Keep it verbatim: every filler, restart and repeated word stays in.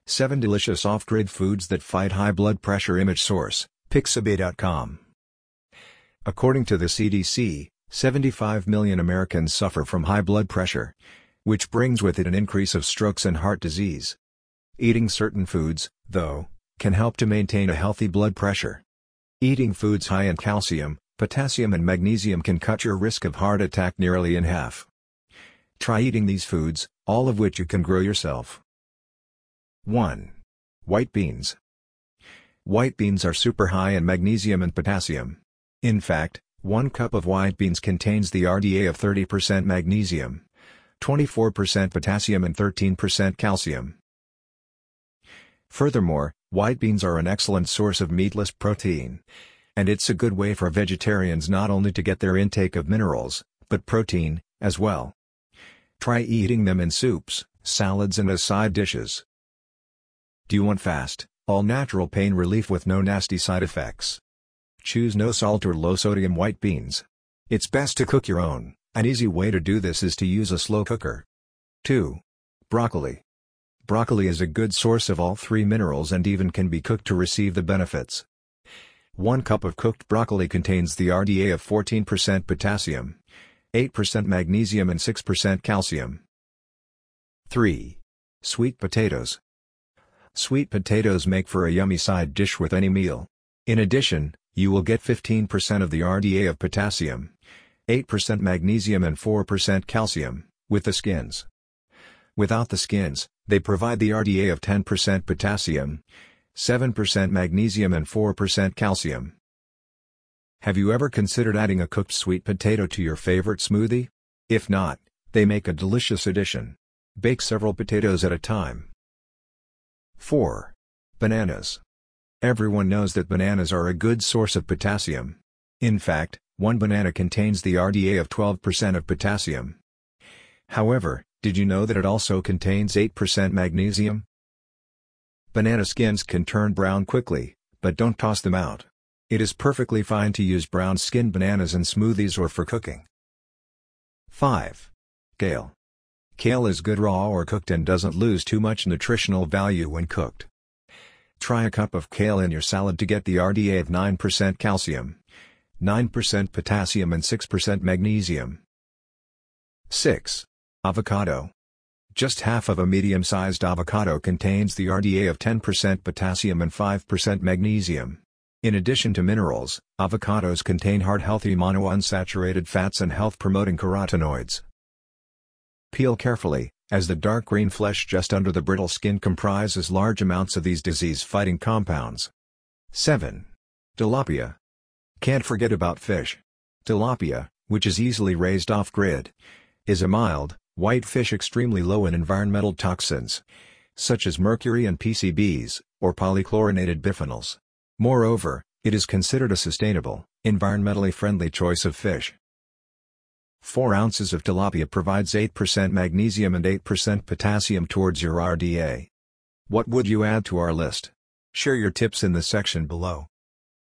seven delicious off-grid foods that fight high blood pressure. Image source, Pixabay dot com. According to the C D C, seventy-five million Americans suffer from high blood pressure, which brings with it an increase of strokes and heart disease. Eating certain foods, though, can help to maintain a healthy blood pressure. Eating foods high in calcium, potassium and magnesium can cut your risk of heart attack nearly in half. Try eating these foods, all of which you can grow yourself. one. White beans. White beans are super high in magnesium and potassium. In fact, one cup of white beans contains the R D A of thirty percent magnesium, twenty-four percent potassium and thirteen percent calcium. Furthermore, white beans are an excellent source of meatless protein, and it's a good way for vegetarians not only to get their intake of minerals, but protein, as well. Try eating them in soups, salads and as side dishes. Do you want fast, all-natural pain relief with no nasty side effects? Choose no salt or low-sodium white beans. It's best to cook your own. An easy way to do this is to use a slow cooker. two. Broccoli. Broccoli is a good source of all three minerals and even can be cooked to receive the benefits. One cup of cooked broccoli contains the R D A of fourteen percent potassium, eight percent magnesium and six percent calcium. three. Sweet potatoes. Sweet potatoes make for a yummy side dish with any meal. In addition, you will get fifteen percent of the R D A of potassium, eight percent magnesium and four percent calcium, with the skins. Without the skins, they provide the R D A of ten percent potassium, seven percent magnesium and four percent calcium. Have you ever considered adding a cooked sweet potato to your favorite smoothie? If not, they make a delicious addition. Bake several potatoes at a time. four. Bananas. Everyone knows that bananas are a good source of potassium. In fact, one banana contains the R D A of twelve percent of potassium. However, did you know that it also contains eight percent magnesium? Banana skins can turn brown quickly, but don't toss them out. It is perfectly fine to use brown-skinned bananas in smoothies or for cooking. five. Kale. Kale is good raw or cooked and doesn't lose too much nutritional value when cooked. Try a cup of kale in your salad to get the R D A of nine percent calcium, nine percent potassium and six percent magnesium. six. Avocado. Just half of a medium-sized avocado contains the R D A of ten percent potassium and five percent magnesium. In addition to minerals, avocados contain heart-healthy monounsaturated fats and health-promoting carotenoids. Peel carefully, as the dark green flesh just under the brittle skin comprises large amounts of these disease-fighting compounds. seven. Tilapia. Can't forget about fish. Tilapia, which is easily raised off-grid, is a mild, white fish extremely low in environmental toxins, such as mercury and P C Bs, or polychlorinated biphenyls. Moreover, it is considered a sustainable, environmentally friendly choice of fish. four ounces of tilapia provides eight percent magnesium and eight percent potassium towards your R D A. What would you add to our list? Share your tips in the section below.